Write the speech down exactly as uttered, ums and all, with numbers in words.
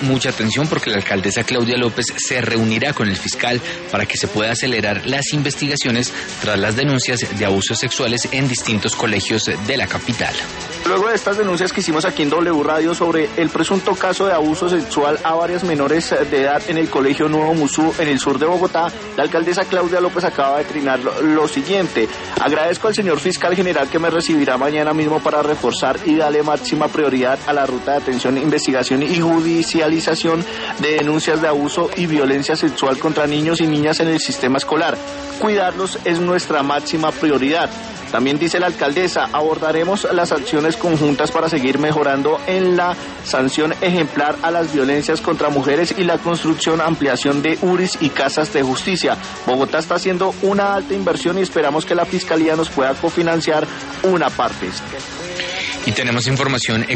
mucha atención porque la alcaldesa Claudia López se reunirá con el fiscal para que se pueda acelerar las investigaciones tras las denuncias de abusos sexuales en distintos colegios de la capital. Luego de estas denuncias que hicimos aquí en W Radio sobre el presunto caso de abuso sexual a varias menores de edad en el Colegio Nuevo Musú en el sur de Bogotá, la alcaldesa Claudia López acaba de trinar lo, lo siguiente. Agradezco al señor fiscal general que me recibirá mañana mismo para reforzar y darle máxima prioridad a la ruta de atención, investigación y judicialización de denuncias de abuso y violencia sexual contra niños y niñas en el sistema escolar. Cuidarlos es nuestra máxima prioridad. También dice la alcaldesa, abordaremos las acciones conjuntas para seguir mejorando en la sanción ejemplar a las violencias contra mujeres y la construcción, ampliación de U R Is y casas de justicia. Bogotá está haciendo una alta inversión y esperamos que la Fiscalía nos pueda cofinanciar una parte. Y tenemos información